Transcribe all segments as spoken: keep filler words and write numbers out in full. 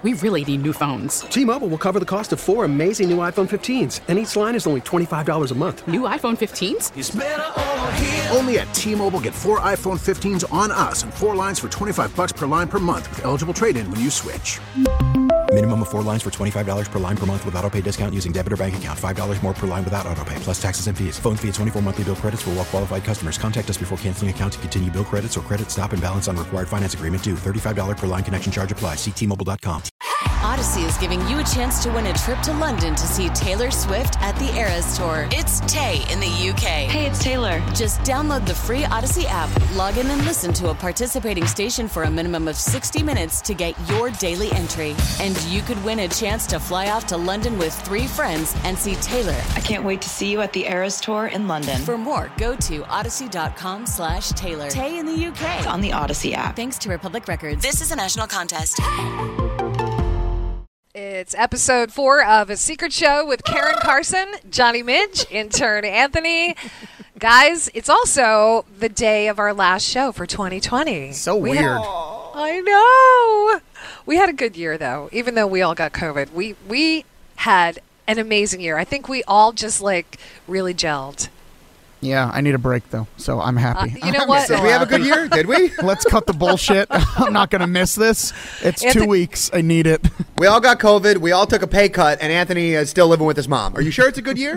we really need new phones. T-Mobile will cover the cost of four amazing new iPhone fifteens, and each line is only twenty-five dollars a month. New iPhone fifteens? It's better over here. Only at T-Mobile, get four iPhone fifteens on us and four lines for twenty-five dollars per line per month with eligible trade-in when you switch. Minimum of four lines for twenty-five dollars per line per month with autopay discount using debit or bank account. five dollars more per line without autopay, plus taxes and fees. Phone fee at twenty-four monthly bill credits for well-qualified customers. Contact us before canceling account to continue bill credits or credit stop and balance on required finance agreement due. thirty-five dollars per line connection charge applies. See T Mobile dot com. Odyssey is giving you a chance to win a trip to London to see Taylor Swift at the Eras Tour. It's Tay in the U K. Hey, it's Taylor. Just download the free Odyssey app, log in and listen to a participating station for a minimum of sixty minutes to get your daily entry. And you could win a chance to fly off to London with three friends and see Taylor. I can't wait to see you at the Eras Tour in London. For more, go to odyssey.com slash Taylor. Tay in the U K. It's on the Odyssey app. Thanks to Republic Records. This is a national contest. It's episode four of A Secret Show with Karen Carson, Johnny Minch, intern Anthony. Guys, it's also the day of our last show for twenty twenty. So we weird. Had, I know. We had a good year, though, even though we all got COVID. We we had an amazing year. I think we all just, like, really gelled. Yeah, I need a break, though, so I'm happy. Uh, you know what? Did we have a good year? Did we? Let's cut the bullshit. I'm not going to miss this. It's Anthony- two weeks. I need it. We all got COVID. We all took a pay cut, and Anthony is still living with his mom. Are you sure it's a good year?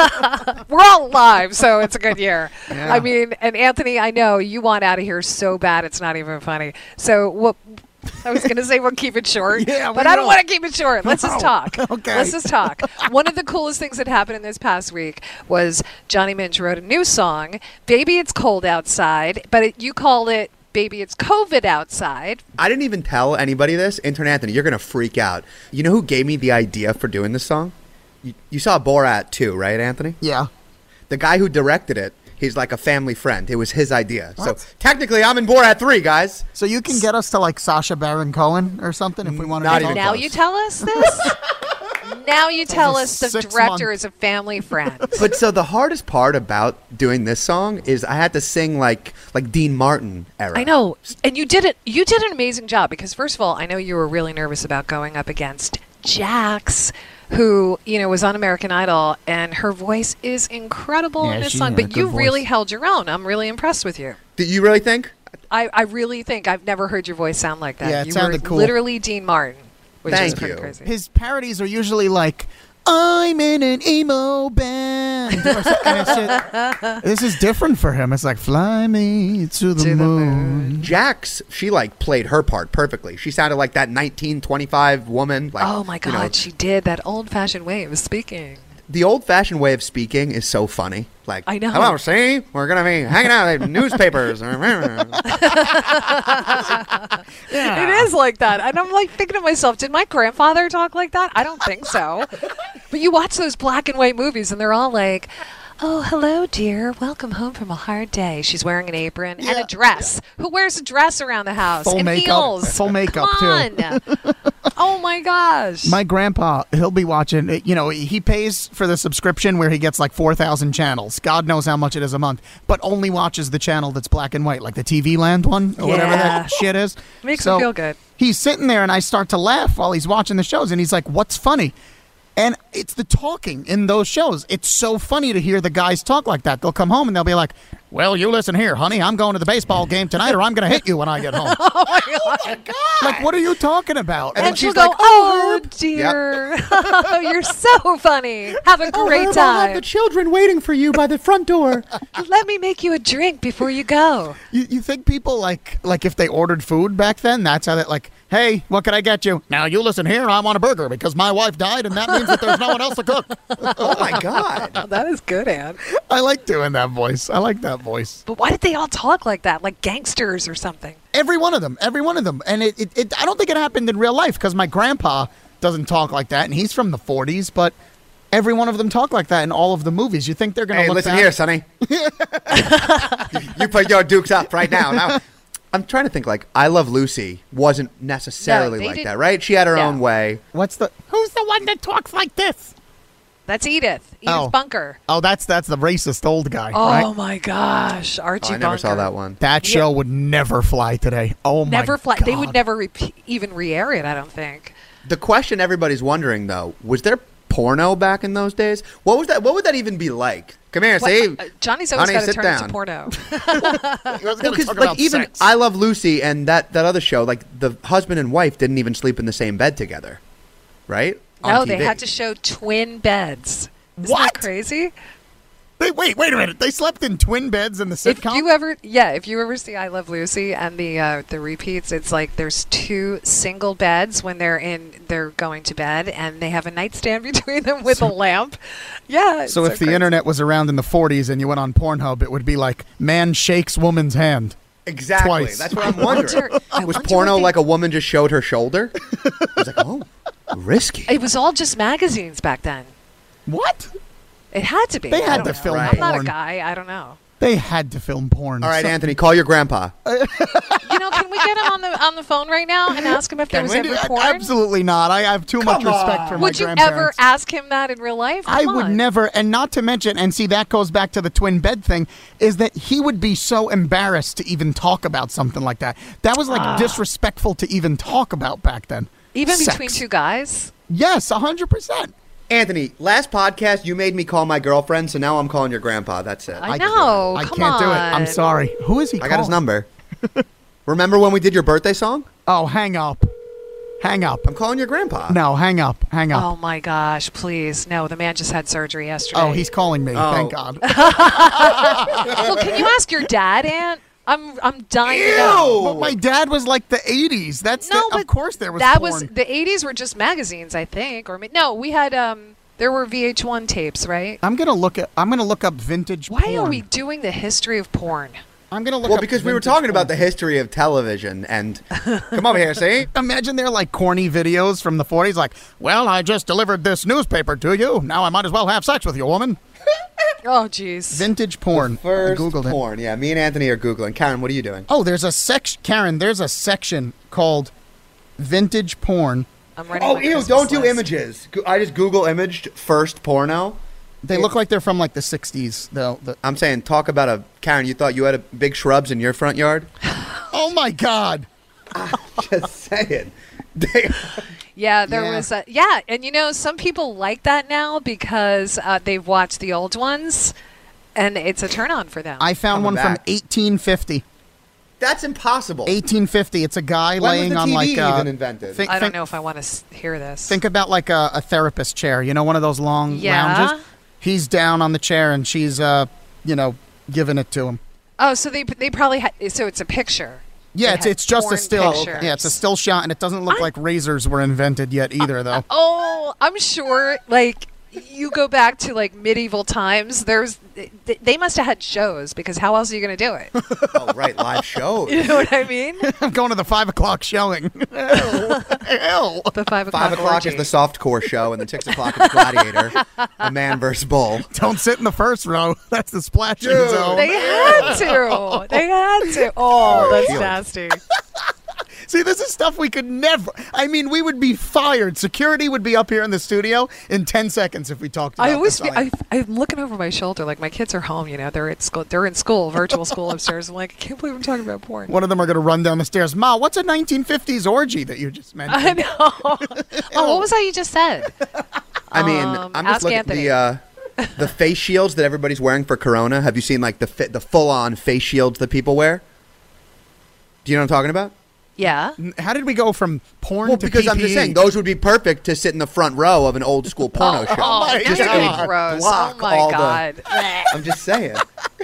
We're all alive, so it's a good year. Yeah. I mean, and Anthony, I know you want out of here so bad it's not even funny. So what? I was going to say we'll keep it short, Yeah, but we I don't will. want to keep it short. Let's just No. talk. Okay. Let's just talk. One of the coolest things that happened in this past week was Johnny Minch wrote a new song, Baby It's Cold Outside, but it, you called it Baby It's COVID Outside. I didn't even tell anybody this. Intern Anthony, you're going to freak out. You know who gave me the idea for doing this song? You, you saw Borat too, right, Anthony? Yeah. The guy who directed it, he's like a family friend. It was his idea. What? So technically, I'm in Borat three, guys. So you can get us to, like, Sacha Baron Cohen or something if we want to Not do even that? Now close. you tell us this? Now you tell a us the six director month- is a family friend. But so the hardest part about doing this song is I had to sing like like Dean Martin era. I know, and you did it. You did an amazing job because, first of all, I know you were really nervous about going up against Jax, who you know was on American Idol, and her voice is incredible Yeah, in this she song. had a But good you voice. really held your own. I'm really impressed with you. Do you really think? I, I really think I've never heard your voice sound like that. Yeah, it you sounded were cool. literally Dean Martin, which Thank is pretty you. crazy. His parodies are usually like, I'm in an emo band. Or so- and it's just- this is different for him. It's like, fly me to the, To the moon. Jax, she like played her part perfectly. She sounded like that nineteen twenty-five woman. Like, Oh my God, you know, she did that old-fashioned way of speaking. the old-fashioned way of speaking is so funny. Like, I know. hello, see, we're gonna be hanging out at newspapers. It is like that. And I'm like thinking to myself, did my grandfather talk like that? I don't think so. But you watch those black and white movies and they're all like, oh, hello, dear. Welcome home from a hard day. She's wearing an apron and Yeah. a dress. Who wears a dress around the house? Full and makeup. heels. Full makeup, Come too. on. Oh, my gosh. My grandpa, he'll be watching, you know, he pays for the subscription where he gets like four thousand channels. God knows how much it is a month, but only watches the channel that's black and white, like the T V Land one or whatever Yeah. that shit is. Makes So me feel good. He's sitting there and I start to laugh while he's watching the shows and he's like, what's funny? And it's the talking in those shows. It's so funny to hear the guys talk like that. They'll come home and they'll be like, well, you listen here, honey. I'm going to the baseball game tonight or I'm going to hit you when I get home. Oh, my God. Like, what are you talking about? And And then she'll she's go, like, oh, "Oh, dear. You're so funny. Have a great I'll time. have the children waiting for you by the front door. Let me make you a drink before you go. You, you think people like like if they ordered food back then, that's how that like, hey, what can I get you? Now you listen here, I want a burger because my wife died and that means that there's no one else to cook. Oh my God. Oh, that is good, Ann. I like doing that voice. I like that voice. But why did they all talk like that, like gangsters or something? Every one of them, every one of them. And it, it, it I don't think it happened in real life because my grandpa doesn't talk like that and he's from the forties, but every one of them talk like that in all of the movies. You think they're going to Hey, look listen back- here, Sonny. You put your dukes up right now. Now, I'm trying to think. Like, I Love Lucy wasn't necessarily No, they like didn't- that, right? She had her No. own way. What's the Who's the one that talks like this? That's Edith. Edith Oh. Bunker. Oh, that's that's the racist old guy, Oh, right? my gosh. Archie Oh, I never Bunker. saw that one. That show would never fly today. Oh my Never fly. God. They would never re- even re-air it, I don't think. The question everybody's wondering, though, was there porno back in those days? What was that? What would that even be like? Come here, What- see. uh, Johnny's always Honey, got to sit turn down. into porno. Well, 'cause, like even I Love Lucy and that, that other show, like the husband and wife didn't even sleep in the same bed together, right? On No, T they V. had to show twin beds. Isn't What? that crazy? They, wait, wait a minute. They slept in twin beds in the If sitcom? you ever, yeah, if you ever see I Love Lucy and the uh, the repeats, it's like there's two single beds when they're in, they're going to bed, and they have a nightstand between them with a lamp. Yeah. it's so if the crazy. internet was around in the forties and you went on Pornhub, it would be like, man shakes woman's hand. Exactly. Twice. That's what I'm wondering. wonder- I was wonder porno what they- like a woman just showed her shoulder? I was like, oh, risky. It was all just magazines back then. What? It had to be. They I had don't to know. film I'm not a porn. guy. I don't know. They had to film porn. All right, So- Anthony, call your grandpa. You know, can we get him on the on the phone right now and ask him if there Can was we ever do- porn? Absolutely not. I have too much respect for my Would you grandparents. ever ask him that in real life? I Come would on. never, and not to mention, and see, that goes back to the twin bed thing, is that he would be so embarrassed to even talk about something like that. That was like disrespectful to even talk about back then. Even Sex. between two guys? Yes, one hundred percent. Anthony, last podcast you made me call my girlfriend, so now I'm calling your grandpa. That's it. I know. I come can't do it. I'm on. sorry. Who is he I got his calling? number. Remember when we did your birthday song? Oh, hang up. Hang up. I'm calling your grandpa. No, hang up. Hang up. Oh my gosh, please. No, the man just had surgery yesterday. Oh, he's calling me. Oh. Thank God. Well, can you ask your dad, Aunt? I'm I'm dying to know. But my dad was like the eighties. That's No, the, but of course there was that porn. was the eighties were just magazines, I think, or ma- no, we had um there were V H one tapes, right? I'm gonna look at. I'm gonna look up vintage. Why porn. are we doing the history of porn? I'm gonna look Well, up because we were vintage talking about the porn. history of television, and come over here, see? Imagine they're like corny videos from the forties, like, "Well, I just delivered this newspaper to you. Now I might as well have sex with you, woman." Oh, jeez. Vintage porn. I First googled it. porn. Yeah, me and Anthony are Googling. Karen, what are you doing? Oh, there's a section, Karen. There's a section called vintage porn. I'm writing Oh, my ew, Christmas don't do list. images. Go- I just Google imaged first porno. They look like they're from like the sixties, though. The- I'm saying, talk about a... Karen, you thought you had a big shrubs in your front yard? oh my God! Just saying. They- Yeah, there Yeah. was a yeah, and you know some people like that now because uh, they've watched the old ones, and it's a turn on for them. I found Coming one back. from eighteen fifty. That's impossible. eighteen fifty. It's a guy When was laying the on T V like uh, even invented? think- I don't think- know if I want to s- hear this. Think about like a, a therapist chair. You know, one of those long Yeah. lounges. He's down on the chair and she's, uh, you know, giving it to him. Oh, so they they probably had so it's a picture. Yeah, They it's had it's just a porn still. pictures. Yeah, it's a still shot, and it doesn't look I- like razors were invented yet either, though. Oh, I'm sure. Like you go back to like medieval times. There's th- they must have had shows because how else are you going to do it? Oh, right, live shows. You know what I mean? I'm going to the five o'clock showing. Ew. Ew. The five o'clock. Five o'clock orgy. is the softcore show, and then six o'clock is Gladiator, a man versus bull. Don't sit in the first row. That's the splashing Dude. zone. They had to. They had to. Oh, that's Shield. nasty. See, this is stuff we could never. I mean, we would be fired. Security would be up here in the studio in ten seconds if we talked about I always, this. fe- I, I'm looking over my shoulder, like my kids are home. You know, they're at school. They're in school, virtual school upstairs. I'm like, I can't believe I'm talking about porn. One of them are going to run down the stairs. Ma, what's a nineteen fifties orgy that you just mentioned? I know. Oh, what was that you just said? I mean, Um, I'm just ask looking Anthony. at the uh, the face shields that everybody's wearing for Corona. Have you seen like the fi- the full on face shields that people wear? Do you know what I'm talking about? Yeah. How did we go from porn Well, to because I'm P P E? just saying those would be perfect to sit in the front row of an old school porno show. Oh, my now Just you're so we getting gross. Oh block my all the- god. I'm just saying.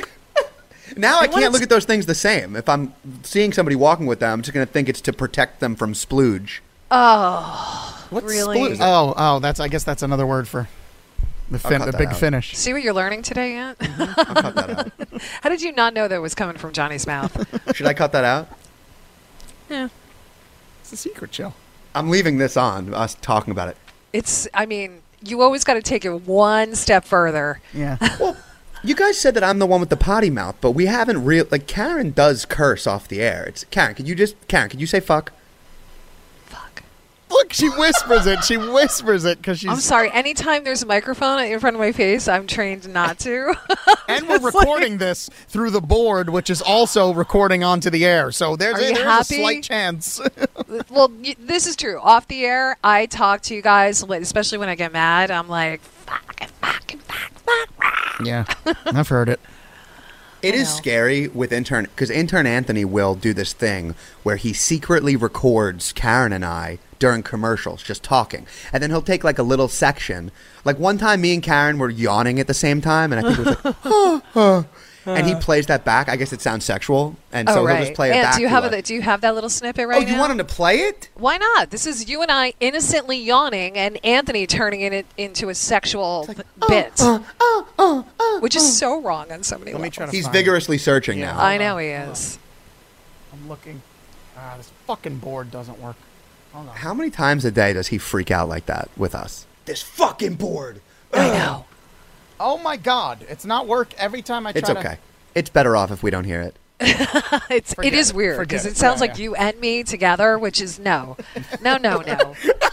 Now I can't look at those things the same. If I'm seeing somebody walking with them, I'm just going to think it's to protect them from splooge. Oh, What's really? splooge? Oh, oh, that's. I guess that's another word for the fin, cut the that big out. finish. See what you're learning today, Aunt? I'll cut that out. How did you not know that was coming from Johnny's mouth? Should I cut that out? Yeah. It's a secret show. I'm leaving this on, us talking about it. It's. I mean, you always got to take it one step further. Yeah. Well, you guys said that I'm the one with the potty mouth, but we haven't real like Karen does curse off the air. It's Karen. Could you just Karen? Could you say fuck? Fuck. Look, she whispers it. She whispers it because she's. I'm sorry. Anytime there's a microphone in front of my face, I'm trained not to. And we're recording like... this through the board, which is also recording onto the air. So there's, a, there's a slight chance. Well, y- this is true. Off the air, I talk to you guys, especially when I get mad. I'm like, fucking, fucking, fucking, fucking. Yeah, I've heard it. It is scary with intern, because intern Anthony will do this thing where he secretly records Karen and I during commercials, just talking. And then he'll take like a little section. Like one time me and Karen were yawning at the same time, and I think it was like, oh, oh. And he plays that back. I guess it sounds sexual, and so oh, right. he'll just play it and back. Do you, have a, do you have that little snippet right now? Oh, you now? want him to play it? Why not? This is you and I innocently yawning, and Anthony turning it into a sexual like, bit, uh, uh, uh, uh, which is so wrong on so many Let levels. me try to He's find vigorously it. searching yeah, now. I know he is. I'm looking. Ah, this fucking board doesn't work. Hold on. How many times a day does he freak out like that with us? This fucking board. I know. Oh my God! It's not work every time I try It's okay. to... It's better off if we don't hear it. it's Forget it is it. weird because it. it sounds yeah, like yeah. you and me together, which is no, no, no, no.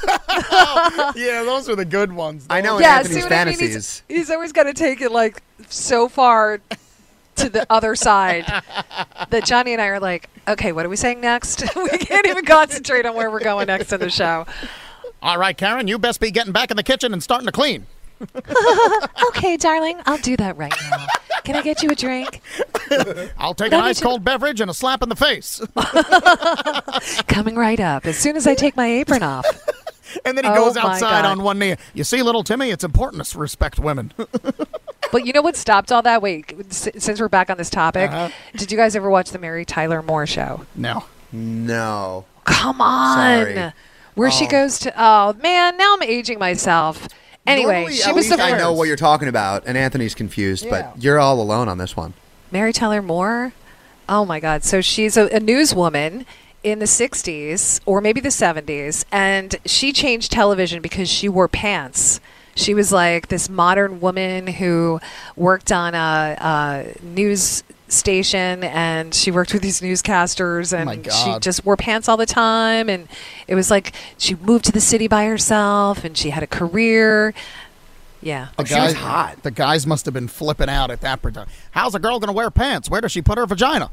Yeah, those are the good ones. I know. Yeah, in Anthony's see what fantasies. I mean? he's, he's always got to take it like so far to the other side that Johnny and I are like, okay, what are we saying next? We can't even concentrate on where we're going next in the show. All right, Karen, you best be getting back in the kitchen and starting to clean. Okay, darling, I'll do that right now. Can I get you a drink? I'll take Let an ice cold beverage and a slap in the face. Coming right up as soon as I take my apron off. And then he oh goes outside on one knee. You see, little Timmy, it's important to respect women. But you know what stopped all that? Wait, since we're back on this topic, uh-huh. did you guys ever watch the Mary Tyler Moore Show? No. No. Come on. Sorry. Where oh. she goes to, oh, man, now I'm aging myself. Anyway, Normally, she at was least the I first. know what you're talking about, and Anthony's confused, Yeah. but you're all alone on this one. Mary Tyler Moore? Oh, my God. So she's a, a newswoman in the sixties or maybe the seventies, and she changed television because she wore pants. She was like this modern woman who worked on a, a news station, and she worked with these newscasters, and oh she just wore pants all the time, and it was like she moved to the city by herself, and she had a career. Yeah. The oh, guys, she was hot. The guys must have been flipping out at that point. How's a girl going to wear pants? Where does she put her vagina?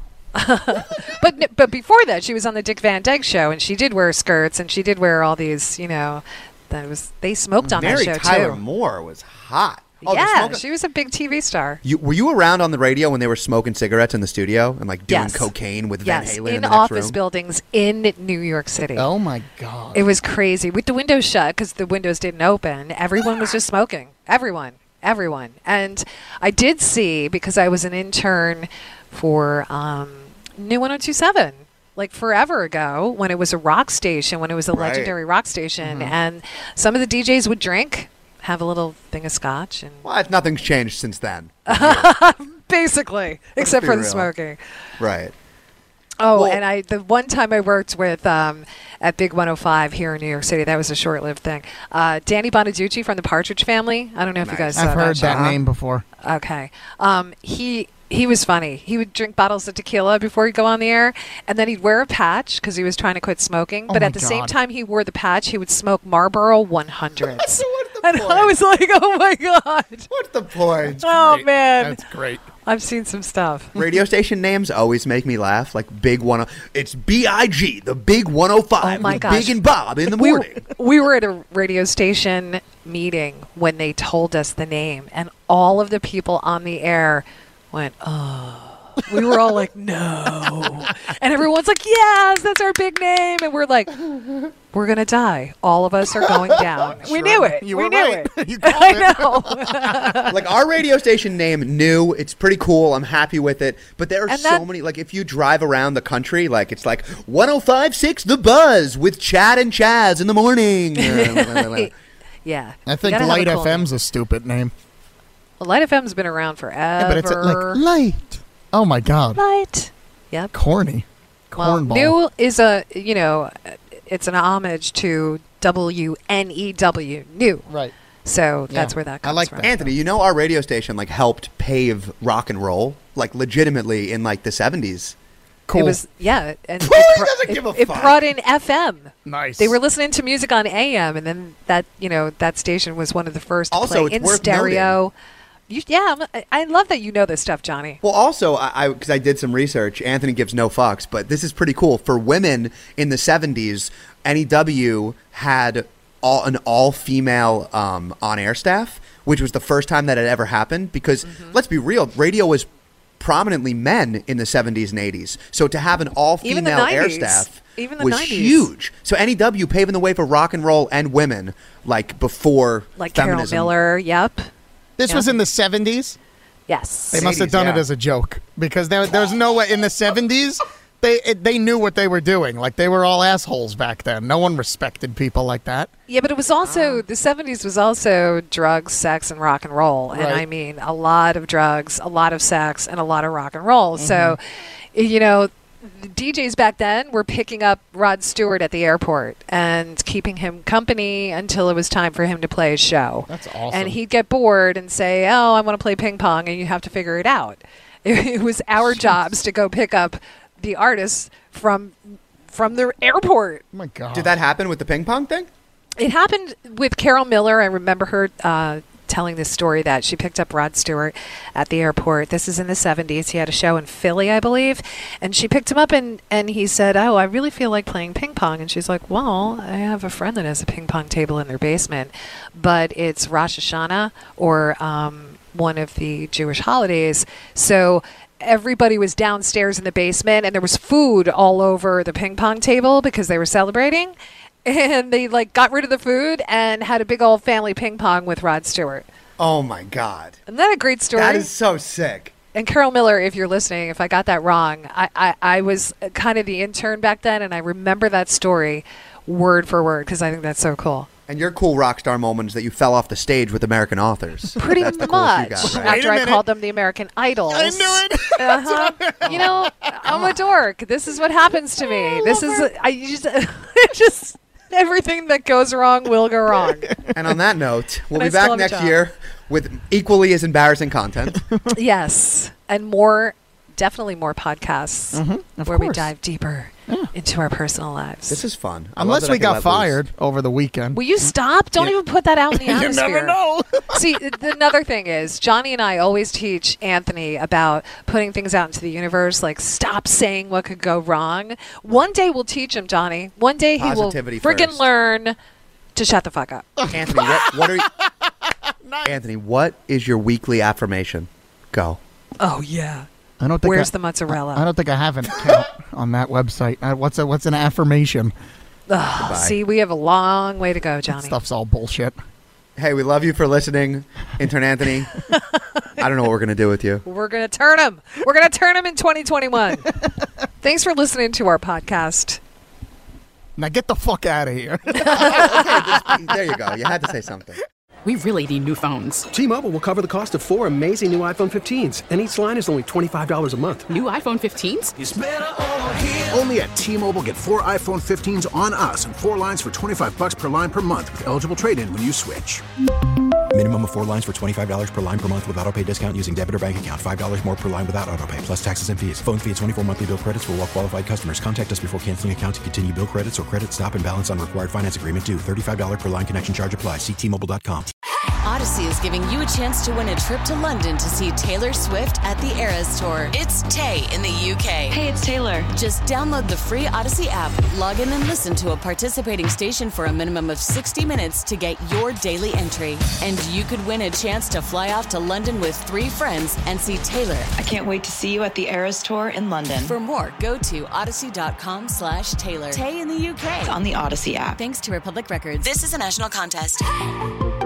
but but before that, she was on the Dick Van Dyke Show, and she did wear skirts, and she did wear all these, you know, that was they smoked on Mary that show Tyler too. Moore was hot. Oh, yeah, she was a big T V star. You, were you around on the radio when they were smoking cigarettes in the studio and like doing yes. cocaine with yes. Van Halen in, in the office next room? buildings in New York City? Oh my God! It was crazy with the windows shut because the windows didn't open. Everyone was just smoking. Everyone, everyone. And I did see, because I was an intern for um, New one oh two seven. Like forever ago, when it was a rock station, when it was a right. legendary rock station, Mm-hmm. and some of the D Js would drink, have a little thing of scotch, and Well, nothing's changed since then. basically, except be for the real. smoking. Right. Oh, Well- and I the one time I worked with um, at Big one oh five here in New York City, that was a short-lived thing. Uh, Danny Bonaducci from the Partridge Family. I don't know if Nice. you guys saw I've heard that show. name before. Okay. Um, he he was funny. He would drink bottles of tequila before he'd go on the air, and then he'd wear a patch because he was trying to quit smoking. Oh but my at the same God. time he wore the patch, he would smoke Marlboro one hundreds. What's the And point? I was like, oh my God. What's the point? Oh, Great. man. That's great. I've seen some stuff. Radio station names always make me laugh. Like Big One. It's B I G, the Big one oh five. Oh my with gosh. Big and Bob in the We, morning. we were at a radio station meeting when they told us the name, and all of the people on the air went, oh. We were all like, no. And everyone's like, yes, that's our big name. And we're like, we're going to die. All of us are going down. We Sure. knew it. You we were knew right. it. You called I it. know. Like our radio station name, new. It's pretty cool. I'm happy with it. But there are And so that- many. Like if you drive around the country, like it's like one oh five point six The Buzz with Chad and Chaz in the morning. Yeah. I think You gotta have Light a cool F M's name. a stupid name. Well, Light F M's been around forever. Yeah, but it's uh, like Light. Oh my God. Light. Yep. Corny. Well, Cornball. new is a, you know, it's an homage to W N E W, new. Right. So Yeah. that's where that I comes like from. that. Anthony, you know our radio station like helped pave rock and roll, like legitimately in like the seventies. Cool. It was yeah, and He it, br- doesn't it- give a it fuck. brought in F M. Nice. They were listening to music on A M, and then that you know that station was one of the first to Also, play it's in worth stereo. You, yeah, I'm- I, I love that you know this stuff, Johnny. Well, also, I because I, I did some research. Anthony gives no fucks, but this is pretty cool for women in the seventies. N E W had all an all-female um, on-air staff, which was the first time that had ever happened. Because Mm-hmm. let's be real, radio was prominently men in the seventies and eighties. So to have an Even the all-female air nineties. staff Even the was nineties. huge. So N E W paving the way for rock and roll and women, like before Like Carol feminism. Miller. Yep. This Yeah. was in the seventies. Yes. They must have eighties, done it yeah. as a joke because there, there's no way in the seventies. They it, they knew what they were doing. Like they were all assholes back then. No one respected people like that. Yeah, but it was also the seventies was also drugs, sex, and rock and roll, and Right. I mean a lot of drugs, a lot of sex, and a lot of rock and roll. So, Mm-hmm. you know, the D Js back then were picking up Rod Stewart at the airport and keeping him company until it was time for him to play his show. That's awesome. And he'd get bored and say, "Oh, I want to play ping pong," and you have to figure it out. It, it was our jobs to go pick up the artists from from the airport. Oh my God. Did that happen with the ping pong thing? It happened with Carol Miller. I remember her uh, telling this story that she picked up Rod Stewart at the airport. This is in the seventies. He had a show in Philly, I believe. And she picked him up and, and he said, "Oh, I really feel like playing ping pong." And she's like, "Well, I have a friend that has a ping pong table in their basement, but it's Rosh Hashanah or um, one of the Jewish holidays. So everybody was downstairs in the basement and there was food all over the ping pong table because they were celebrating." And they like got rid of the food and had a big old family ping pong with Rod Stewart. Oh my God. Isn't that a great story? That is so sick. And Carol Miller, if you're listening, if I got that wrong, I, I, I was kind of the intern back then, and I remember that story word for word because I think that's so cool. And your cool rock star moment is that you fell off the stage with American authors. Pretty That's the much. coolest you got, right? Wait After a I minute. called them the American Idols. I knew it. Uh-huh. You know, I'm a dork. This is what happens to me. This is I just it just everything that goes wrong will go wrong. And on that note, we'll And I be still back have a next job. year with equally as embarrassing content. Yes, and more, definitely more podcasts of where we course. dive deeper into our personal lives. This is fun. I love Unless that we I can got let loose. fired over the weekend. Will you stop? Don't even put that out in the You atmosphere. never know. See, th- another thing is Johnny and I always teach Anthony about putting things out into the universe, like stop saying what could go wrong. One day we'll teach him, Johnny. One day he Positivity will friggin' first. learn to shut the fuck up. Anthony, what, what are you, Anthony, what is your weekly affirmation? Go. Oh yeah. I don't think Where's I, the mozzarella? I don't think I have an account on that website. Uh, what's a what's an affirmation? Ugh, see, we have a long way to go, Johnny. Stuff's all bullshit. Hey, we love you for listening, Intern Anthony. I don't know what we're going to do with you. We're going to turn him. We're going to turn him in twenty twenty-one. Thanks for listening to our podcast. Now get the fuck out of here. Okay, just, there you go. You had to say something. We really need new phones. T-Mobile will cover the cost of four amazing new iPhone fifteens, and each line is only twenty-five dollars a month. New iPhone fifteens? Only at T-Mobile, get four iPhone fifteens on us and four lines for twenty-five bucks per line per month with eligible trade-in when you switch. Minimum of four lines for twenty-five dollars per line per month with autopay discount using debit or bank account. five dollars more per line without autopay, plus taxes and fees. Phone fee at twenty-four monthly bill credits for well-qualified customers. Contact us before canceling account to continue bill credits or credit stop and balance on required finance agreement due. thirty-five dollars per line connection charge applies. See T Mobile dot com. Odyssey is giving you a chance to win a trip to London to see Taylor Swift at the Eras Tour. It's Tay in the U K. Hey, it's Taylor. Just download the free Odyssey app, log in and listen to a participating station for a minimum of sixty minutes to get your daily entry. And you could win a chance to fly off to London with three friends and see Taylor. I can't wait to see you at the Eras Tour in London. For more, go to odyssey.com slash Taylor. Tay in the U K. on the Odyssey app. Thanks to Republic Records. This is a national contest.